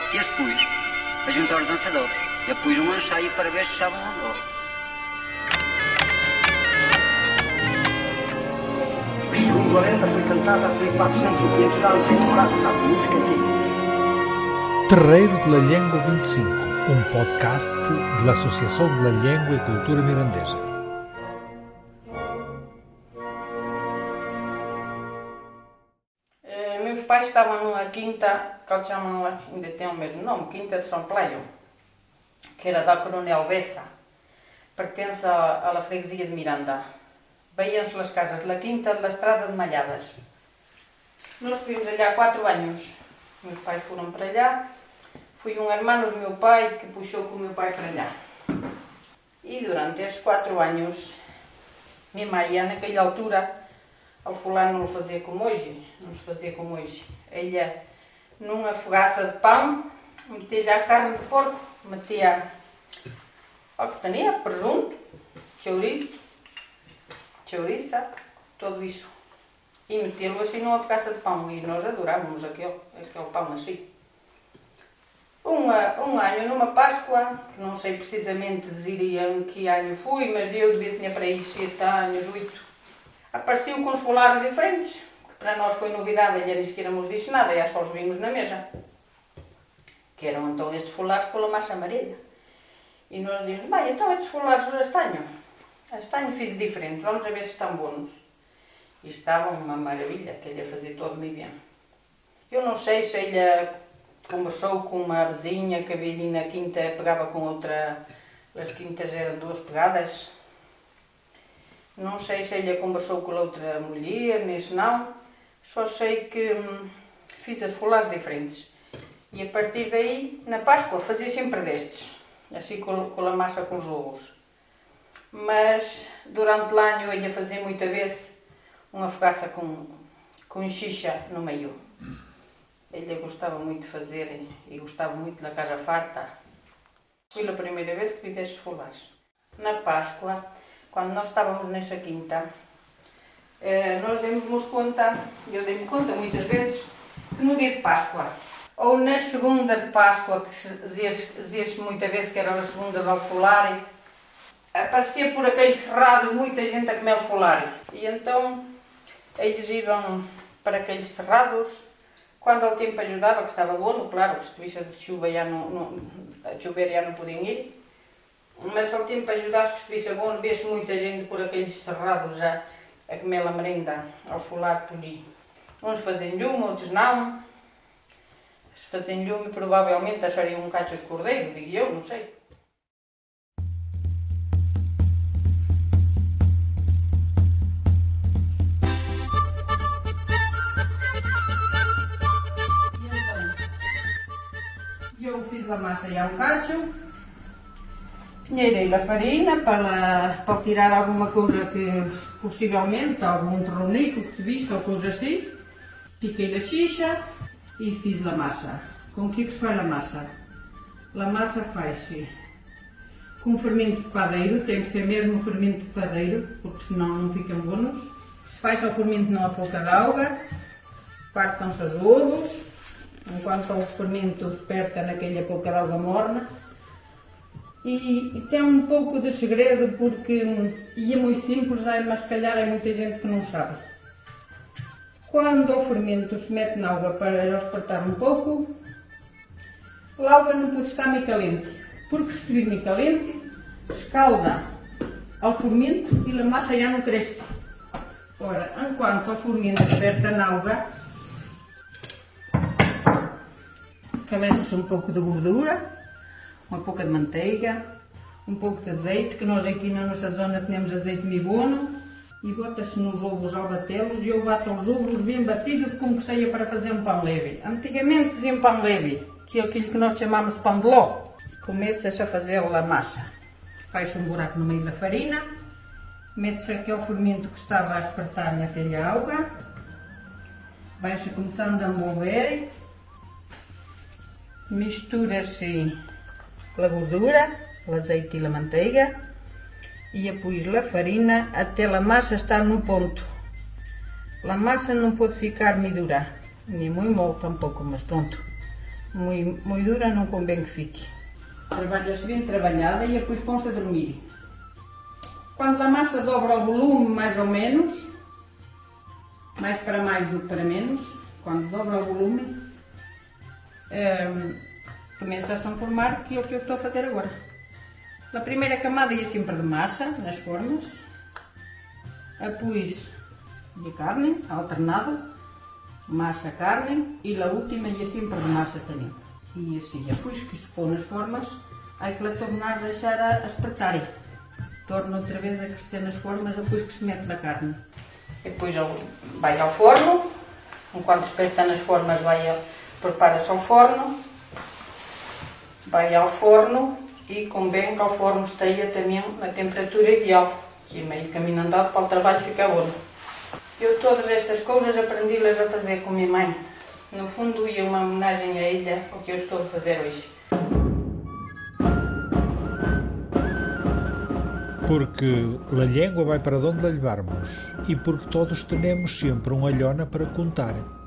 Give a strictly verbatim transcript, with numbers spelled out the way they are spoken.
E depois, a juntar aos dançadores. E depois um ensaio para ver se estavam ou não. O quarenta foi cantada por quatrocentos e quinhentos anos em Corado, está a música aqui. Terreiro de la Llengua vinte e cinco, um podcast da Associação de la Llengua e Cultura Mirandesa. Uh, meus pais estavam numa quinta, que eles chamam, ainda tem o mesmo nome, Quinta de São Pleio, que era da Coronel Bessa, pertence à, à freguesia de Miranda. Veíamos as casas da quinta da estrada de Malhadas. Nós estivemos allá há quatro anos. Meus pais foram para allá. Fui um irmão do meu pai que puxou com o meu pai para allá. E durante estes quatro anos, minha mãe, naquela altura, ao fulano não o fazia como hoje, não se fazia como hoje. Ela, numa fogaça de pão, metia a carne de porco, metia o que tinha, presunto, chouriço, chouriça, tudo isso. E metê-lo assim numa fogaça de pão. E nós adorávamos aquele, aquele pão assim. Uma, um ano, numa Páscoa, que não sei precisamente dizer em que ano fui, mas eu devia ter para aí sete anos, oito. Apareciam com os folares diferentes, que para nós foi novidade, ele nem sequer nos disse nada, e só os vimos na mesa. Que eram então estes folares com a massa amarela. E nós dizíamos, mãe, então estes folares de estanho? Estanho fiz diferente, vamos a ver se estão bons. E estavam uma maravilha, que ele ia fazer todo muito bem. Eu não sei se ele conversou com uma vizinha que havia ali na quinta, pegava com outra, as quintas eram duas pegadas. Não sei se ele conversou com outra mulher, nem se não. Só sei que hum, fiz as folares diferentes. E a partir daí, na Páscoa, fazia sempre destes. Assim com, com a massa com os ovos. Mas durante o ano eu ia fazer muita vez uma fogaça com, com xixa no meio. Ele gostava muito de fazer e gostava muito da casa farta. Foi a primeira vez que fiz estes folares. Na Páscoa, quando nós estávamos nesta quinta, nós demos-nos conta, eu dei-me conta muitas vezes, que no dia de Páscoa, ou na segunda de Páscoa, que dizia-se muitas vezes que era a segunda do folare, aparecia por aqueles cerrados muita gente a comer o folare. E então eles iam para aqueles cerrados. Quando o tempo ajudava, que estava bom, claro, que se tivesse de chuva já não, não, a chover já não podiam ir, mas se o tempo ajudasse, que estivesse bom, vê-se muita gente por aqueles cerrados já a comer a merenda, ao folare por ali. Uns fazem lume, outros não. Se fazem lume, provavelmente achariam um cacho de cordeiro, digo eu, não sei. Eu fiz a massa já um cacho, pinheirei a farinha para, para tirar alguma coisa que, possivelmente, algum terronico que te visse ou coisa assim. Piquei a xixa e fiz a massa. Com o que se faz a massa? A massa faz-se com fermento de padeiro, tem que ser mesmo fermento de padeiro, porque senão não ficam bons. Se faz ao fermento não há pouca de água, partam-se os ovos. Enquanto o fermento esperta naquela pouca de água morna. E, e tem um pouco de segredo porque e é muito simples, mas se calhar é muita gente que não sabe. Quando o fermento se mete na água para espartar um pouco, a água não pode estar muito calente, porque se estiver muito calente, escalda ao fermento e a massa já não cresce. Ora, enquanto o fermento esperta na água, calece um pouco de gordura, uma pouca de manteiga, um pouco de azeite, que nós aqui na nossa zona temos azeite mibono, e bota-se nos ovos ao batê-los, e eu bato os ovos bem batidos com que saia para fazer um pão leve. Antigamente diziam pão leve, que é aquilo que nós chamamos de pão de ló. Começa-se a fazer a massa. Faz um buraco no meio da farinha, mete-se aqui ao fermento que estava a espertar naquela água, vai-se começando a mover. Mistura-se a gordura, o azeite e a manteiga e depois a farinha até a massa estar no ponto. A massa não pode ficar muito dura, nem muito mole tampouco, mas pronto. Muito, muito dura não convém que fique. Trabalha-se bem trabalhada e depois põe-se a dormir. Quando a massa dobra o volume mais ou menos, mais para mais do que para menos, quando dobra o volume, um, começa-se a formar, que é o que eu estou a fazer agora. A primeira camada ia sempre de massa, nas formas, depois de carne, alternado, massa, carne, e a última ia sempre de massa também. E assim, depois que se põe nas formas, há que la tornar a deixar a espretar. Torna outra vez a crescer nas formas depois que se mete na carne. Depois vai ao forno, enquanto espeta nas formas, vai prepara-se ao forno, vai ao forno e convém que o forno esteja também na temperatura ideal, que é meio caminho andado para o trabalho ficar bom. Eu todas estas coisas aprendi-las a fazer com minha mãe. No fundo, é uma homenagem a ela, o que eu estou a fazer hoje. Porque a língua vai para onde a levarmos e porque todos temos sempre uma olhona para contar.